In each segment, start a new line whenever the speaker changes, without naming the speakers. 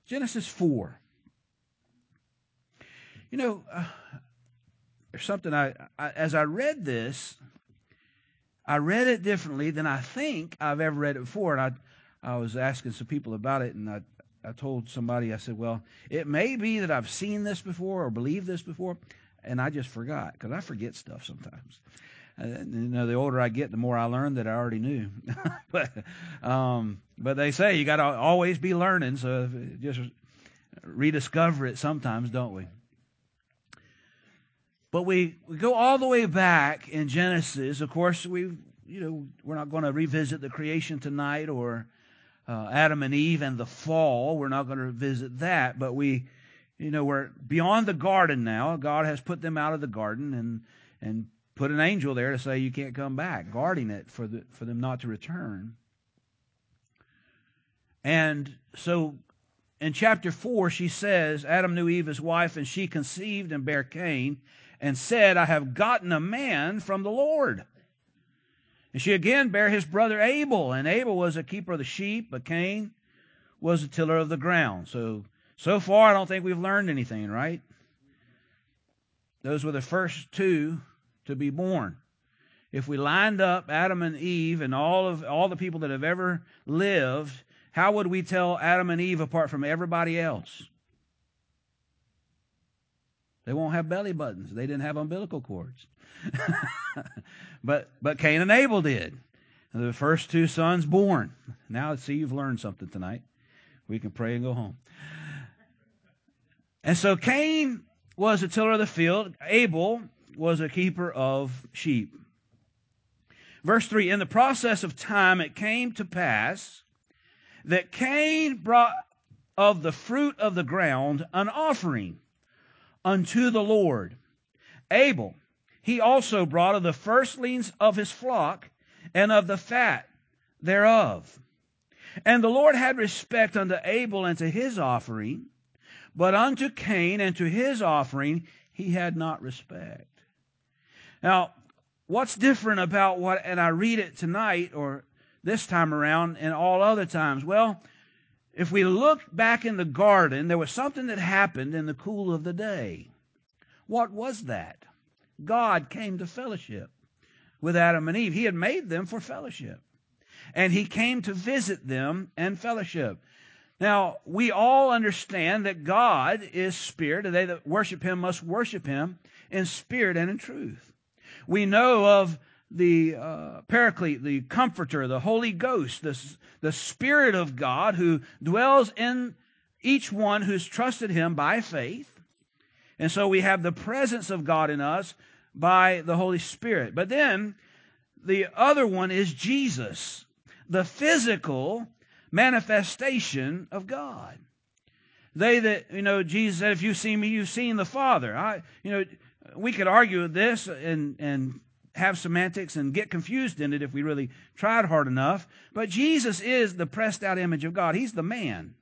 Genesis 4. You know, there's something as I read this, I read it differently than I think I've ever read it before. And I was asking some people about it, and I told somebody, I said, well, it may be that I've seen this before or believed this before, and I just forgot, because I forget stuff sometimes. The older I get, the more I learn that I already knew. But they say you got to always be learning, so just rediscover it sometimes, don't we? But we go all the way back in Genesis. Of course, we're not going to revisit the creation tonight or Adam and Eve and the fall. We're not going to visit that. But we're beyond the garden now. God has put them out of the garden and put an angel there to say you can't come back, guarding it for them not to return. And so in chapter 4, she says, Adam knew Eve his wife, and she conceived and bare Cain, and said, I have gotten a man from the Lord. And she again bare his brother Abel, and Abel was a keeper of the sheep, but Cain was a tiller of the ground. So far, I don't think we've learned anything, right? Those were the first two to be born. If we lined up Adam and Eve and all the people that have ever lived, how would we tell Adam and Eve apart from everybody else? They won't have belly buttons. They didn't have umbilical cords. But Cain and Abel did. The first two sons born. Now, see, you've learned something tonight. We can pray and go home. And so Cain was a tiller of the field. Abel was a keeper of sheep. Verse 3, in the process of time it came to pass that Cain brought of the fruit of the ground an offering unto the Lord. Abel, he also brought of the firstlings of his flock and of the fat thereof. And the Lord had respect unto Abel and to his offering, but unto Cain and to his offering he had not respect. Now, what's different about and I read it tonight or this time around and all other times? Well, if we look back in the garden, there was something that happened in the cool of the day. What was that? God came to fellowship with Adam and Eve. He had made them for fellowship. And he came to visit them and fellowship. Now, we all understand that God is spirit, and they that worship him must worship him in spirit and in truth. We know of the Paraclete, the Comforter, the Holy Ghost, the Spirit of God who dwells in each one who's trusted him by faith. And so we have the presence of God in us by the Holy Spirit. But then the other one is Jesus, the physical manifestation of God. They that, Jesus said, if you've seen me, you've seen the Father. We could argue this and have semantics and get confused in it if we really tried hard enough. But Jesus is the pressed out image of God. He's the man.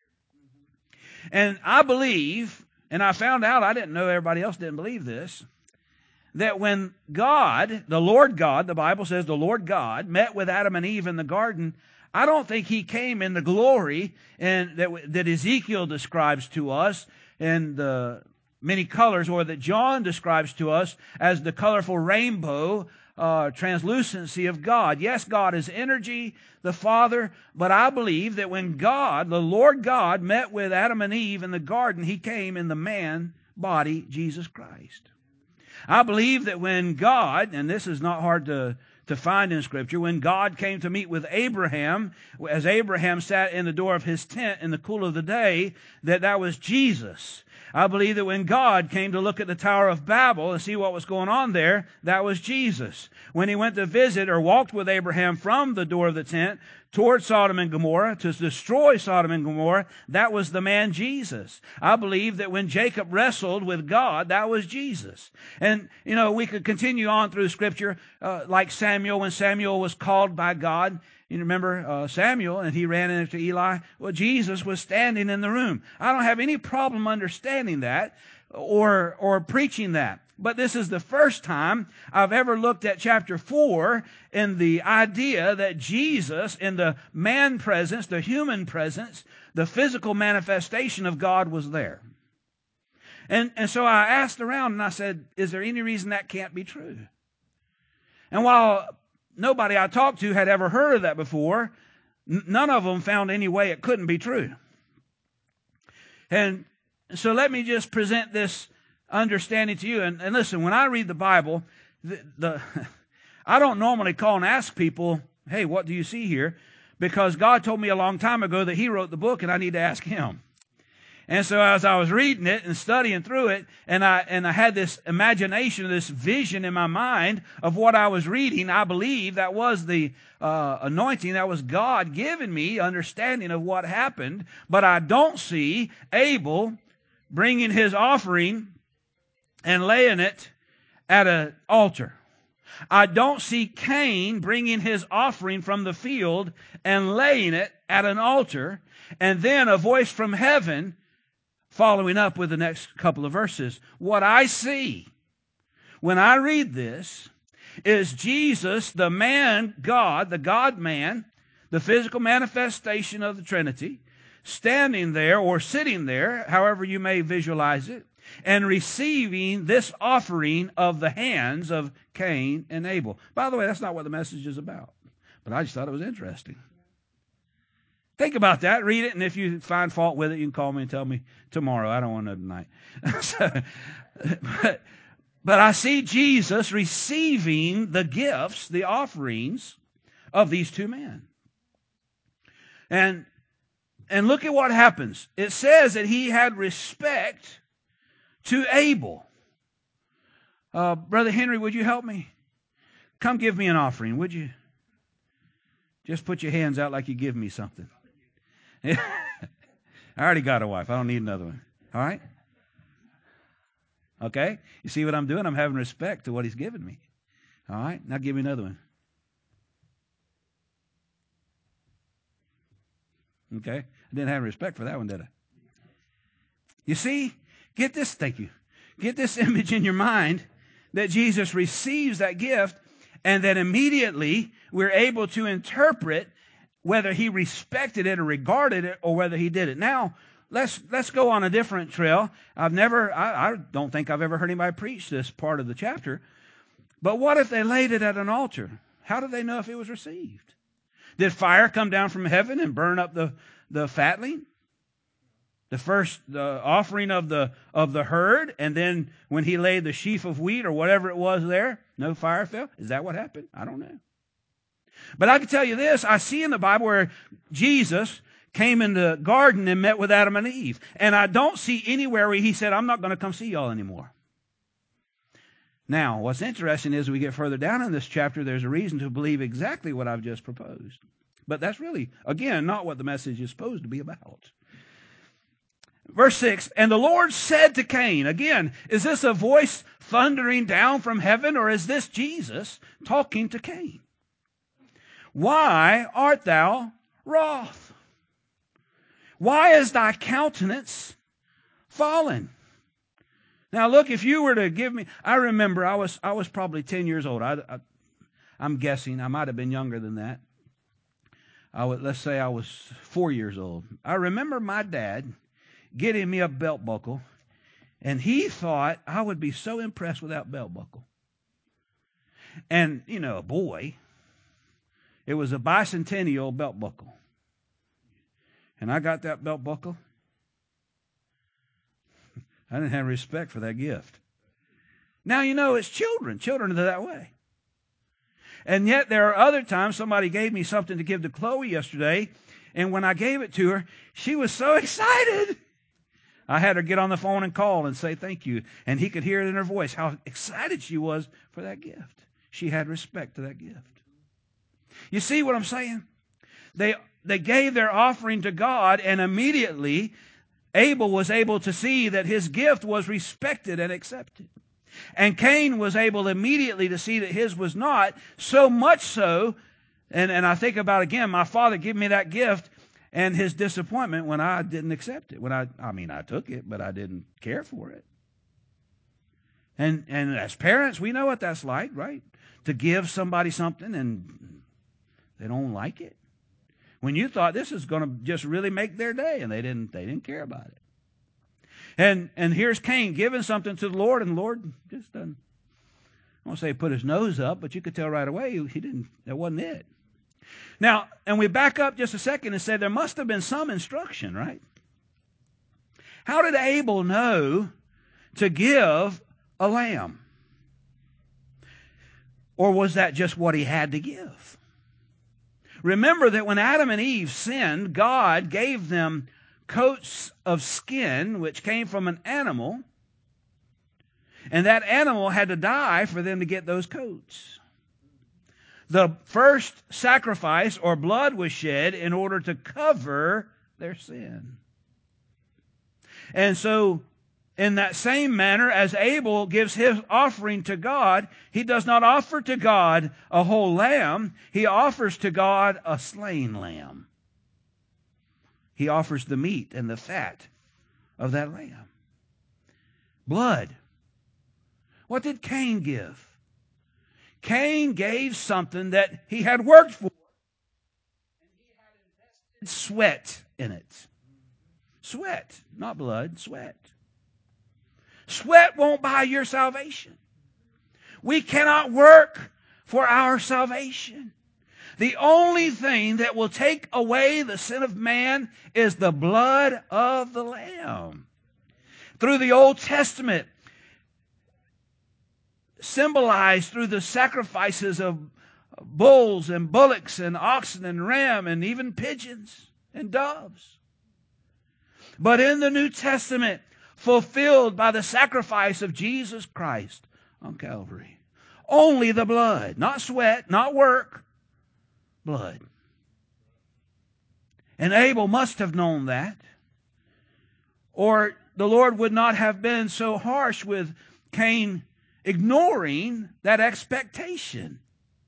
And I believe, and I found out, I didn't know everybody else didn't believe this, that when God, the Lord God, the Bible says the Lord God, met with Adam and Eve in the garden, I don't think he came in the glory and that Ezekiel describes to us in the many colors, or that John describes to us as the colorful rainbow translucency of God. Yes, God is energy, the Father, but I believe that when God, the Lord God, met with Adam and Eve in the garden, he came in the man body, Jesus Christ. I believe that when God, and this is not hard to find in Scripture, when God came to meet with Abraham, as Abraham sat in the door of his tent in the cool of the day, that was Jesus. I believe that when God came to look at the Tower of Babel and see what was going on there, that was Jesus. When he went to visit or walked with Abraham from the door of the tent toward Sodom and Gomorrah to destroy Sodom and Gomorrah, that was the man Jesus. I believe that when Jacob wrestled with God, that was Jesus. And, we could continue on through Scripture, like Samuel, when Samuel was called by God. You remember Samuel, and he ran into Eli? Well, Jesus was standing in the room. I don't have any problem understanding that or preaching that. but this is the first time I've ever looked at chapter 4 in the idea that Jesus, in the man presence, the human presence, the physical manifestation of God was there. And so I asked around and I said, is there any reason that can't be true? And while nobody I talked to had ever heard of that before, none of them found any way it couldn't be true. And so let me just present this understanding to you. And listen, when I read the Bible, I don't normally call and ask people, hey, what do you see here? Because God told me a long time ago that He wrote the book and I need to ask Him. And so as I was reading it and studying through it, and I had this imagination, this vision in my mind of what I was reading, I believe that was the anointing, that was God giving me understanding of what happened. But I don't see Abel bringing his offering and laying it at an altar. I don't see Cain bringing his offering from the field and laying it at an altar. And then a voice from heaven following up with the next couple of verses. What I see when I read this is Jesus, the man God, the God-man, the physical manifestation of the Trinity, standing there or sitting there, however you may visualize it, and receiving this offering of the hands of Cain and Abel. By the way, that's not what the message is about, but I just thought it was interesting. Think about that. Read it, and if you find fault with it, you can call me and tell me tomorrow. I don't want to know tonight. But I see Jesus receiving the gifts, the offerings of these two men. And look at what happens. It says that he had respect to Abel. Brother Henry, would you help me? Come give me an offering, would you? Just put your hands out like you give me something. I already got a wife. I don't need another one. All right? Okay? You see what I'm doing? I'm having respect to what He's given me. All right? Now give me another one. Okay? I didn't have respect for that one, did I? You see? Get this, thank you. Get this image in your mind that Jesus receives that gift, and that immediately we're able to interpret whether He respected it or regarded it, or whether He did it. Now, let's go on a different trail. I don't think I've ever heard anybody preach this part of the chapter. But what if they laid it at an altar? How did they know if it was received? Did fire come down from heaven and burn up the fatling? The offering of the herd, and then when He laid the sheaf of wheat or whatever it was there, no fire fell? Is that what happened? I don't know. But I can tell you this, I see in the Bible where Jesus came in the garden and met with Adam and Eve. And I don't see anywhere where He said, I'm not going to come see y'all anymore. Now, what's interesting is we get further down in this chapter, there's a reason to believe exactly what I've just proposed. But that's really, again, not what the message is supposed to be about. Verse 6, and the Lord said to Cain, again, is this a voice thundering down from heaven, or is this Jesus talking to Cain? Why art thou wroth? Why is thy countenance fallen? Now look, if you were to give me, I remember I was probably 10 years old. I'm guessing I might have been younger than that. Let's say I was 4 years old. I remember my dad getting me a belt buckle, and he thought I would be so impressed with that belt buckle. And, a boy, it was a bicentennial belt buckle. And I got that belt buckle. I didn't have respect for that gift. Now, it's children. Children are that way. And yet there are other times somebody gave me something to give to Chloe yesterday, and when I gave it to her, she was so excited. I had her get on the phone and call and say thank you. And he could hear it in her voice how excited she was for that gift. She had respect to that gift. You see what I'm saying? They gave their offering to God, and immediately Abel was able to see that his gift was respected and accepted. And Cain was able immediately to see that his was not, so much so, and I think about, again, my father gave me that gift and his disappointment when I didn't accept it. I took it, but I didn't care for it. And as parents, we know what that's like, right? To give somebody something and they don't like it. When you thought this is going to just really make their day, and they didn't care about it. And here's Cain giving something to the Lord, and the Lord just doesn't, I won't say put his nose up, but you could tell right away he didn't, that wasn't it. Now, and we back up just a second and say there must have been some instruction, right? How did Abel know to give a lamb? Or was that just what he had to give? Remember that when Adam and Eve sinned, God gave them coats of skin, which came from an animal, and that animal had to die for them to get those coats. The first sacrifice or blood was shed in order to cover their sin. And so, in that same manner as Abel gives his offering to God, he does not offer to God a whole lamb. He offers to God a slain lamb. He offers the meat and the fat of that lamb. Blood. What did Cain give? Cain gave something that he had worked for. And he had invested sweat in it. Sweat, not blood, sweat. Sweat won't buy your salvation. We cannot work for our salvation. The only thing that will take away the sin of man is the blood of the Lamb. Through the Old Testament, symbolized through the sacrifices of bulls and bullocks and oxen and ram and even pigeons and doves. But in the New Testament, fulfilled by the sacrifice of Jesus Christ on Calvary. Only the blood, not sweat, not work, blood. And Abel must have known that, or the Lord would not have been so harsh with Cain ignoring that expectation.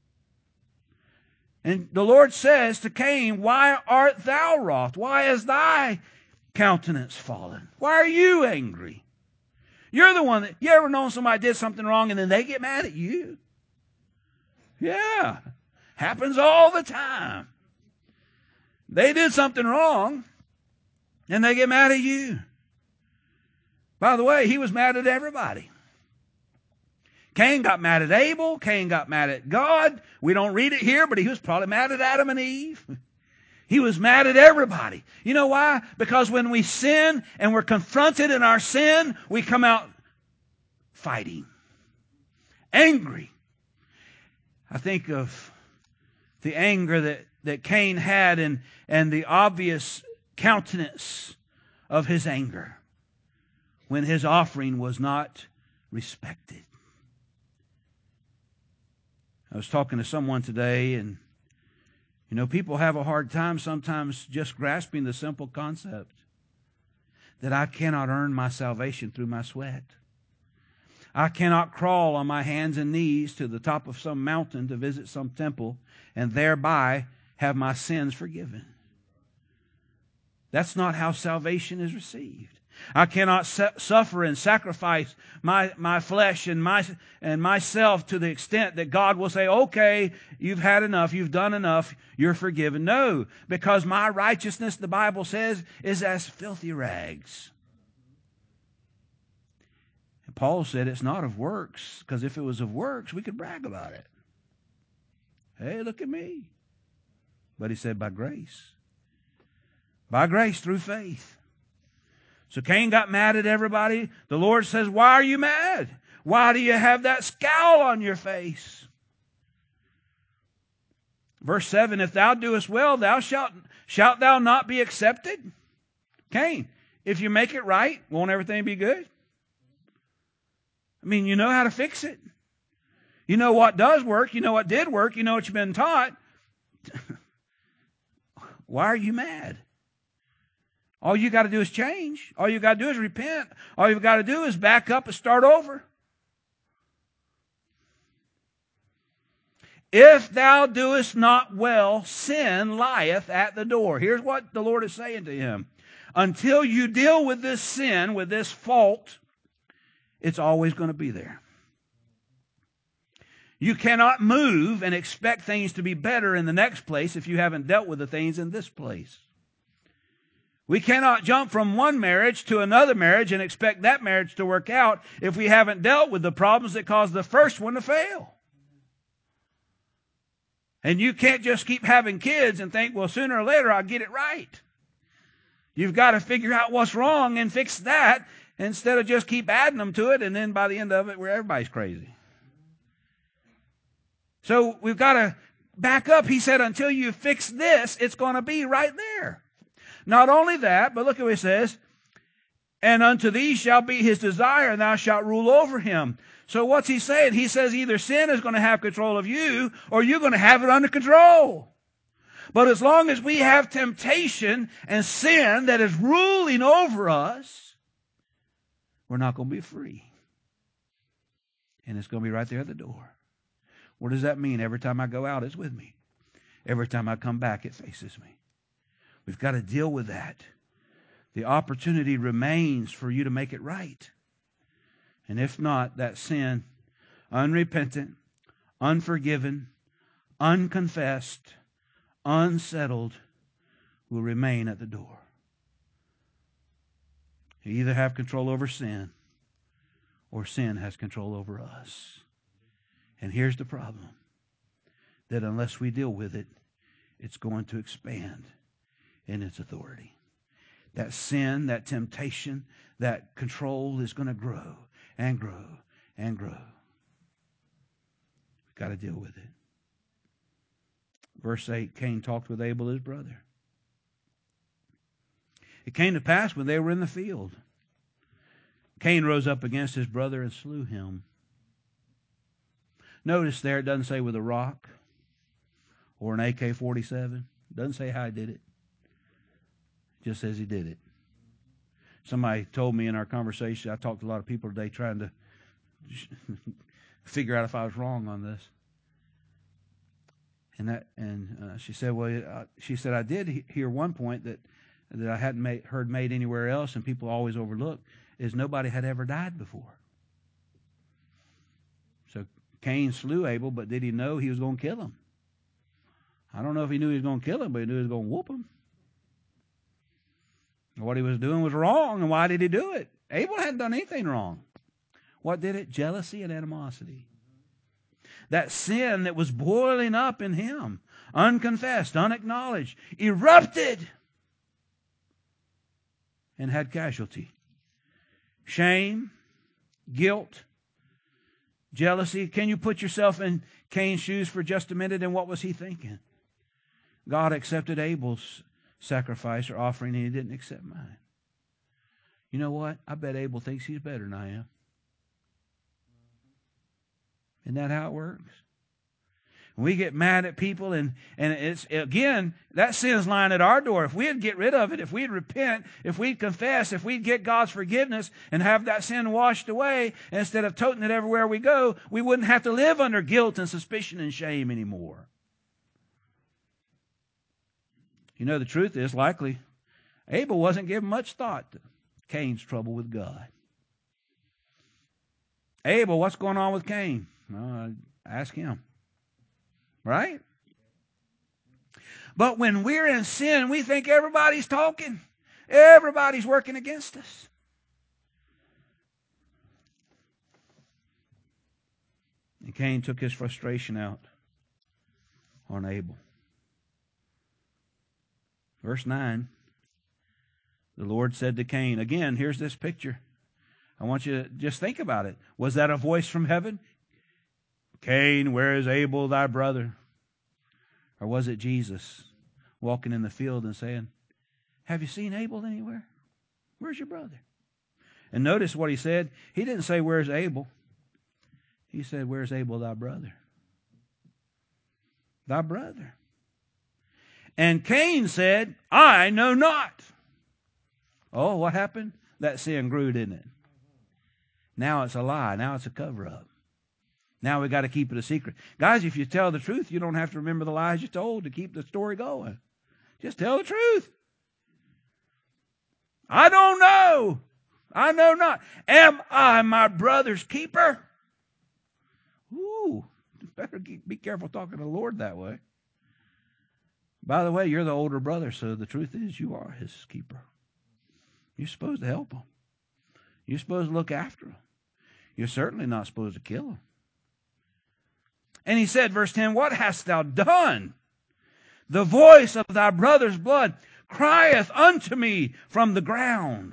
And the Lord says to Cain, why art thou wroth? Why is thy countenance fallen? Why are you angry? You're the one that, you ever known somebody did something wrong and then they get mad at you? Yeah. Happens all the time. They did something wrong and they get mad at you. By the way, he was mad at everybody. Cain got mad at Abel. Cain got mad at God. We don't read it here, but he was probably mad at Adam and Eve. He was mad at everybody. You know why? Because when we sin and we're confronted in our sin, we come out fighting, angry. I think of the anger that Cain had and the obvious countenance of his anger when his offering was not respected. I was talking to someone today, and you know, people have a hard time sometimes just grasping the simple concept that I cannot earn my salvation through my sweat. I cannot crawl on my hands and knees to the top of some mountain to visit some temple and thereby have my sins forgiven. That's not how salvation is received. I cannot suffer and sacrifice my flesh and myself to the extent that God will say, okay, you've had enough, you've done enough, you're forgiven. No, because my righteousness, the Bible says, is as filthy rags. And Paul said it's not of works, because if it was of works, we could brag about it. Hey, look at me. But he said by grace. By grace through faith. So Cain got mad at everybody. The Lord says, why are you mad? Why do you have that scowl on your face? Verse 7, if thou doest well, shalt thou not be accepted? Cain, if you make it right, won't everything be good? I mean, you know how to fix it. You know what does work. You know what did work. You know what you've been taught. Why are you mad? All you got to do is change. All you got to do is repent. All you've got to do is back up and start over. If thou doest not well, sin lieth at the door. Here's what the Lord is saying to him. Until you deal with this sin, with this fault, it's always going to be there. You cannot move and expect things to be better in the next place if you haven't dealt with the things in this place. We cannot jump from one marriage to another marriage and expect that marriage to work out if we haven't dealt with the problems that caused the first one to fail. And you can't just keep having kids and think, well, sooner or later I'll get it right. You've got to figure out what's wrong and fix that instead of just keep adding them to it, and then by the end of it, where everybody's crazy. So we've got to back up. He said, until you fix this, it's going to be right there. Not only that, but look at what he says, and unto thee shall be his desire, and thou shalt rule over him. So what's he saying? He says either sin is going to have control of you, or you're going to have it under control. But as long as we have temptation and sin that is ruling over us, we're not going to be free. And it's going to be right there at the door. What does that mean? Every time I go out, it's with me. Every time I come back, it faces me. We've got to deal with that. The opportunity remains for you to make it right. And if not, that sin, unrepentant, unforgiven, unconfessed, unsettled, will remain at the door. You either have control over sin, or sin has control over us. And here's the problem, that unless we deal with it, it's going to expand in its authority. That sin, that temptation, that control is going to grow and grow and grow. We've got to deal with it. Verse 8, Cain talked with Abel, his brother. It came to pass when they were in the field, Cain rose up against his brother and slew him. Notice there it doesn't say with a rock or an AK-47. It doesn't say how he did it. It just says he did it. Somebody told me in our conversation, I talked to a lot of people today trying to figure out if I was wrong on this. And she said, well, I did hear one point that I hadn't heard made anywhere else, and people always overlook, is nobody had ever died before. So Cain slew Abel, but did he know he was going to kill him? I don't know if he knew he was going to kill him, but he knew he was going to whoop him. What he was doing was wrong, and why did he do it? Abel hadn't done anything wrong. What did it? Jealousy and animosity. That sin that was boiling up in him, unconfessed, unacknowledged, erupted and had casualty. Shame, guilt, jealousy. Can you put yourself in Cain's shoes for just a minute? And what was he thinking? God accepted Abel's sacrifice or offering, and he didn't accept mine. You know what? I bet Abel thinks he's better than I am. Isn't that how it works? We get mad at people, and it's, again, that sin's lying at our door. If we'd get rid of it, if we'd repent, if we'd confess, if we'd get God's forgiveness and have that sin washed away, instead of toting it everywhere we go, we wouldn't have to live under guilt and suspicion and shame anymore. You know, the truth is, likely, Abel wasn't giving much thought to Cain's trouble with God. Abel, what's going on with Cain? Well, ask him. Right? But when we're in sin, we think everybody's talking. Everybody's working against us. And Cain took his frustration out on Abel. Verse 9, the Lord said to Cain, again, here's this picture. I want you to just think about it. Was that a voice from heaven? Cain, where is Abel thy brother? Or was it Jesus walking in the field and saying, have you seen Abel anywhere? Where's your brother? And notice what he said. He didn't say, where's Abel? He said, where's Abel thy brother? Thy brother. And Cain said, I know not. Oh, what happened? That sin grew, didn't it? Now it's a lie. Now it's a cover-up. Now we got to keep it a secret. Guys, if you tell the truth, you don't have to remember the lies you told to keep the story going. Just tell the truth. I don't know. I know not. Am I my brother's keeper? Ooh, better be careful talking to the Lord that way. By the way, you're the older brother, so the truth is you are his keeper. You're supposed to help him. You're supposed to look after him. You're certainly not supposed to kill him. And he said, verse 10, what hast thou done? The voice of thy brother's blood crieth unto me from the ground.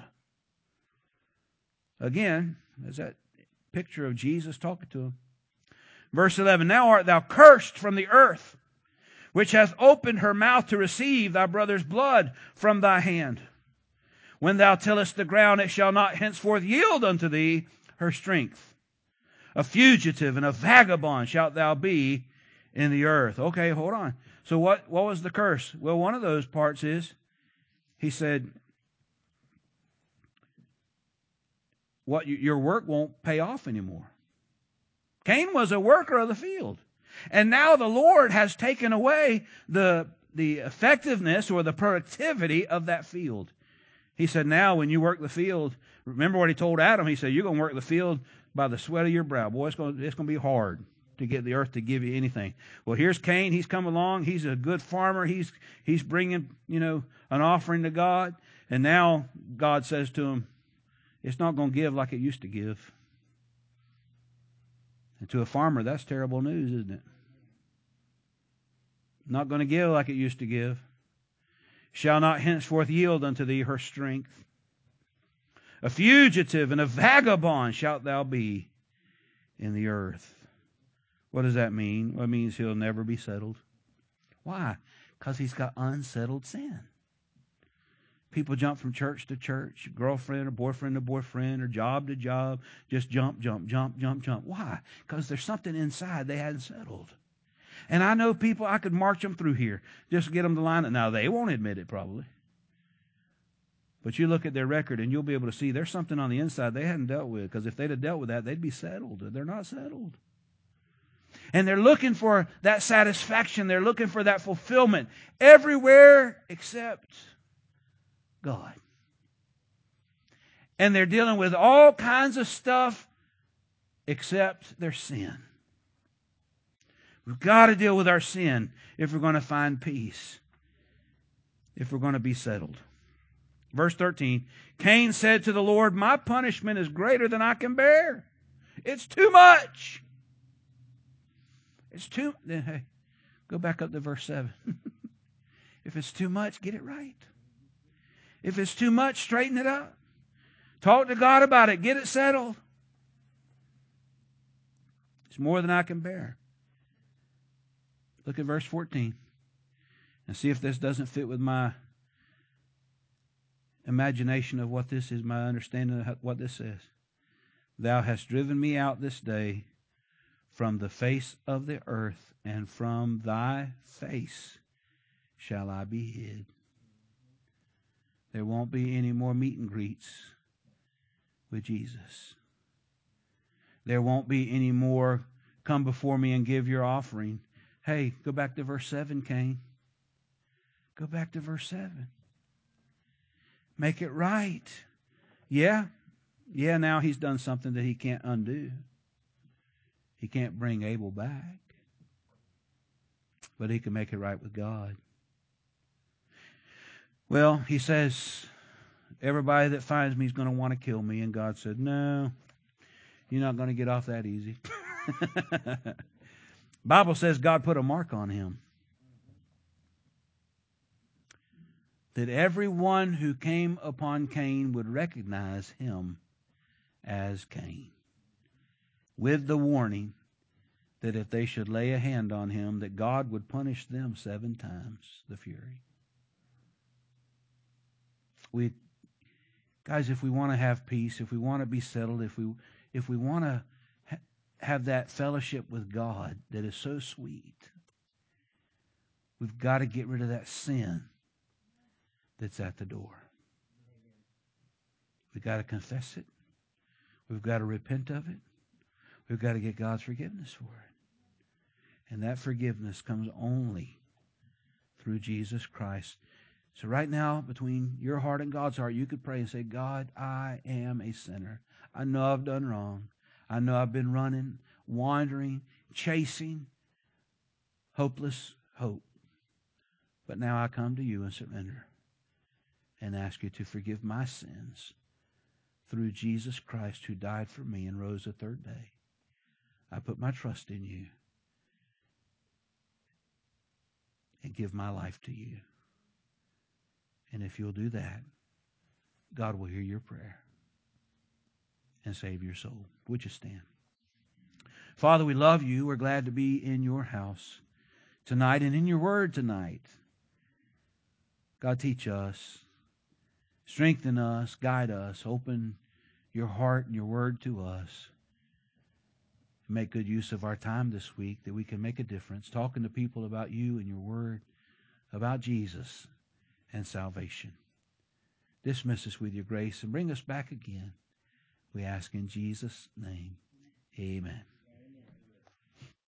Again, there's that picture of Jesus talking to him. Verse 11, now art thou cursed from the earth, which hath opened her mouth to receive thy brother's blood from thy hand. When thou tillest the ground, it shall not henceforth yield unto thee her strength. A fugitive and a vagabond shalt thou be in the earth. Okay, hold on. So what was the curse? Well, one of those parts is, he said, your work won't pay off anymore. Cain was a worker of the field. And now the Lord has taken away the effectiveness or the productivity of that field. He said, now when you work the field, remember what he told Adam? He said, you're going to work the field by the sweat of your brow. Boy, it's going to be hard to get the earth to give you anything. Well, here's Cain. He's come along. He's a good farmer. He's bringing, an offering to God. And now God says to him, it's not going to give like it used to give. And to a farmer, that's terrible news, isn't it? Not going to give like it used to give. Shall not henceforth yield unto thee her strength. A fugitive and a vagabond shalt thou be in the earth. What does that mean? Well, it means he'll never be settled. Why? Because he's got unsettled sin. People jump from church to church, girlfriend or boyfriend to boyfriend, or job to job, just jump. Why? Because there's something inside they hadn't settled. And I know people, I could march them through here, just get them to line it. Now, they won't admit it probably. But you look at their record and you'll be able to see there's something on the inside they hadn't dealt with. Because if they'd have dealt with that, they'd be settled. They're not settled. And they're looking for that satisfaction. They're looking for that fulfillment everywhere except God. And they're dealing with all kinds of stuff except their sin. We've got to deal with our sin if we're going to find peace, if we're going to be settled. Verse 13, Cain said to the Lord, my punishment is greater than I can bear. It's too much. It's too, hey, go back up to verse 7. If it's too much, get it right. If it's too much, straighten it up. Talk to God about it. Get it settled. It's more than I can bear. Look at verse 14 and see if this doesn't fit with my imagination of what this is, my understanding of what this says. Thou hast driven me out this day from the face of the earth, and from thy face shall I be hid. There won't be any more meet and greets with Jesus. There won't be any more come before me and give your offering. Hey, go back to verse 7, Cain. Go back to verse 7. Make it right. Yeah, now he's done something that he can't undo. He can't bring Abel back. But he can make it right with God. Well, he says, everybody that finds me is going to want to kill me. And God said, no, you're not going to get off that easy. Bible says God put a mark on him. That everyone who came upon Cain would recognize him as Cain. With the warning that if they should lay a hand on him, that God would punish them 7 times the fury. Guys, if we want to have peace, if we want to be settled, if we want to have that fellowship with God that is so sweet, we've got to get rid of that sin that's at the door. We've got to confess it. We've got to repent of it. We've got to get God's forgiveness for it. And that forgiveness comes only through Jesus Christ. So right now, between your heart and God's heart, you could pray and say, God, I am a sinner. I know I've done wrong. I know I've been running, wandering, chasing hopeless hope. But now I come to you and surrender and ask you to forgive my sins through Jesus Christ, who died for me and rose the third day. I put my trust in you and give my life to you. And if you'll do that, God will hear your prayer and save your soul. Would you stand? Father, we love you. We're glad to be in your house tonight and in your word tonight. God, teach us, strengthen us, guide us, open your heart and your word to us. Make good use of our time this week that we can make a difference, talking to people about you and your word, about Jesus and salvation. Dismiss us with your grace and bring us back again. We ask in Jesus' name. Amen.